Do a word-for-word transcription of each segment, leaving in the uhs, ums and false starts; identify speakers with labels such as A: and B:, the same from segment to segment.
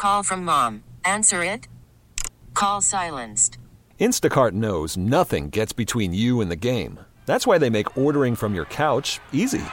A: call from mom. Answer it. Call silenced.
B: Instacart knows nothing gets between you and the game. That's why they make ordering from your couch easy.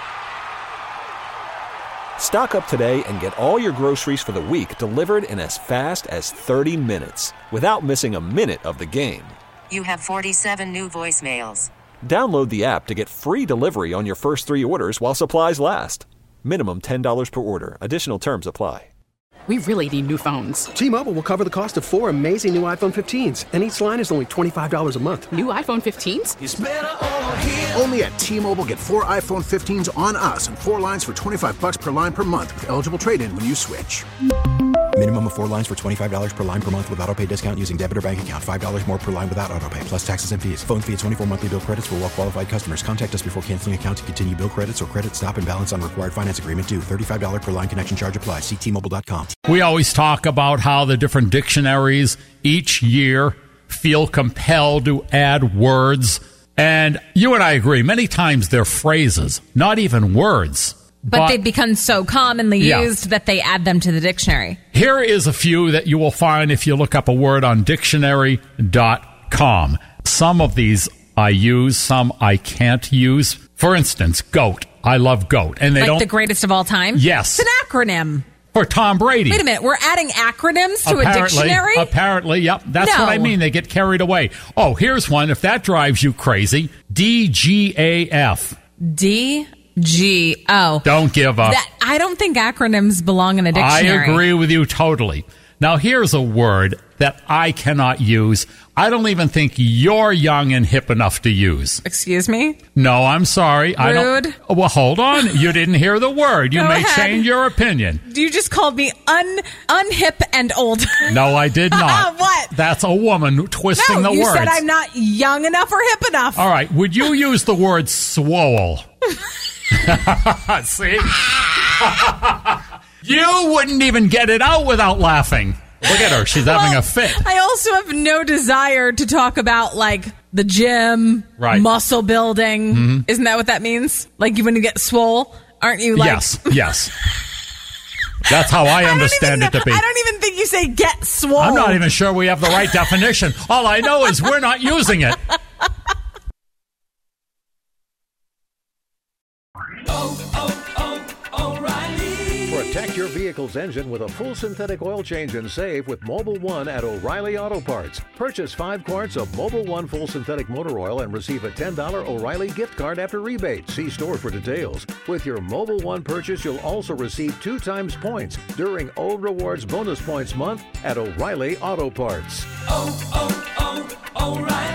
B: Stock up today and get all your groceries for the week delivered in as fast as thirty minutes without missing a minute of the game.
A: You have forty-seven new voicemails.
B: Download the app to get free delivery on your first three orders while supplies last. Minimum ten dollars per order. Additional terms apply.
C: We really need new phones.
D: T-Mobile will cover the cost of four amazing new iPhone fifteens, and each line is only twenty-five dollars a month.
C: New iPhone fifteens?
E: It's better over here. Only at T-Mobile, get four iPhone fifteens on us and four lines for twenty-five bucks per line per month with eligible trade-in when you switch.
F: Minimum of four lines for twenty-five dollars per line per month with autopay discount using debit or bank account. five dollars more per line without autopay, plus taxes and fees. Phone fee at twenty-four monthly bill credits for well-qualified customers. Contact us before canceling account to continue bill credits or credit stop and balance on required finance agreement due. thirty-five dollars per line connection charge applies. See T Mobile dot com.
G: We always talk about how the different dictionaries each year feel compelled to add words. And you and I agree, many times they're phrases, not even words.
H: But, but they've become so commonly
G: yeah.
H: used that they add them to the dictionary.
G: Here is a few that you will find if you look up a word on dictionary dot com. Some of these I use, some I can't use. For instance, GOAT. I love GOAT. And they
H: like
G: don't,
H: the greatest of all time?
G: Yes.
H: It's an acronym.
G: For Tom Brady.
H: Wait a minute, we're adding acronyms to
G: apparently,
H: a dictionary?
G: Apparently, yep. That's
H: no.
G: what I mean. They get carried away. Oh, here's one. If that drives you crazy, D G A F.
H: D G O.
G: Don't give up.
H: That, I don't think acronyms belong in a dictionary.
G: I agree with you totally. Now, here's a word that I cannot use. I don't even think you're young and hip enough to use.
H: Excuse me?
G: No, I'm sorry.
H: Rude.
G: I don't. Well, hold on. You didn't hear the word. You
H: Go
G: may
H: ahead.
G: change your opinion.
H: You just called me un unhip and old.
G: No, I did not.
H: What?
G: That's a woman twisting
H: no,
G: the
H: you
G: words.
H: said I'm not young enough or hip enough.
G: All right. Would you use the word swole? See? You wouldn't even get it out without laughing. Look at her. She's having
H: well,
G: a fit.
H: I also have no desire to talk about, like, the gym,
G: right.
H: muscle building. Mm-hmm. Isn't that what that means? Like, when you get swole, aren't you like...
G: Yes, yes. That's how I understand
H: I
G: it to be.
H: I don't even think you say get swole.
G: I'm not even sure we have the right definition. All I know is we're not using it.
I: Oh, oh, oh, O'Reilly.
J: Protect your vehicle's engine with a full synthetic oil change and save with Mobil one at O'Reilly Auto Parts. Purchase five quarts of Mobil one full synthetic motor oil and receive a ten dollars O'Reilly gift card after rebate. See store for details. With your Mobil one purchase, you'll also receive two times points during O Rewards Bonus Points Month at O'Reilly Auto Parts.
I: Oh, oh, oh, O'Reilly.